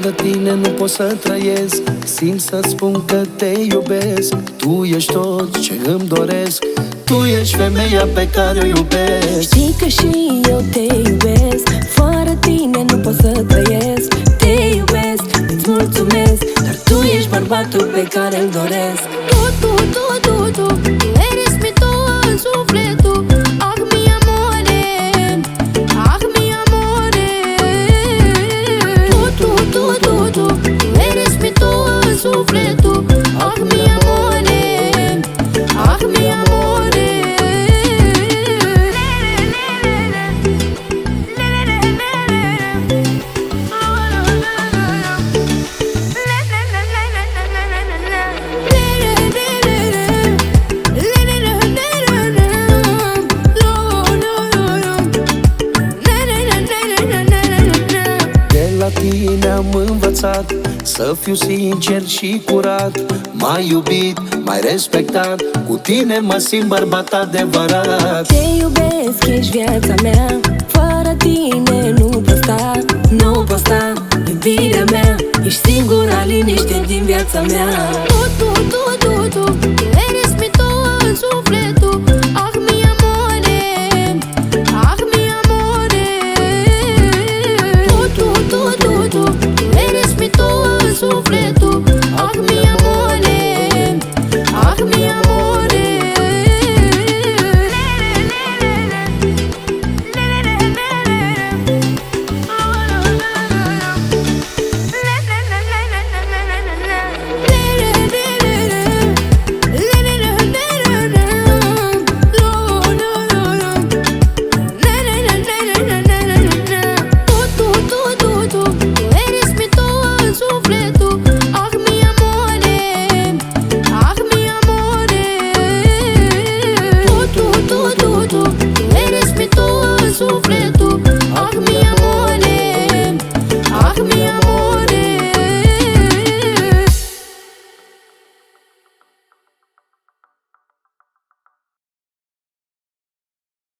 Fără tine nu pot să trăiesc, simt să spun că te iubesc. Tu ești tot ce îmi doresc, tu ești femeia pe care o iubesc. Știi că și eu te iubesc, fără tine nu pot să trăiesc. Te iubesc, îți mulțumesc, dar tu ești bărbatul pe care îl doresc. Tu eres mi todo el sufleto. Ah, mi amore, ah, mi amore. Tu eres mi todo el sufleto. Ah, mi amore, ah, mi amore. La tine am învățat să fiu sincer și curat. M-ai iubit, m-ai respectat, cu tine mă simt bărbat adevărat. Te iubesc, ești viața mea, fără tine nu pot sta, nu pot sta. Iubirea mea, ești singura liniște din viața mea. Tu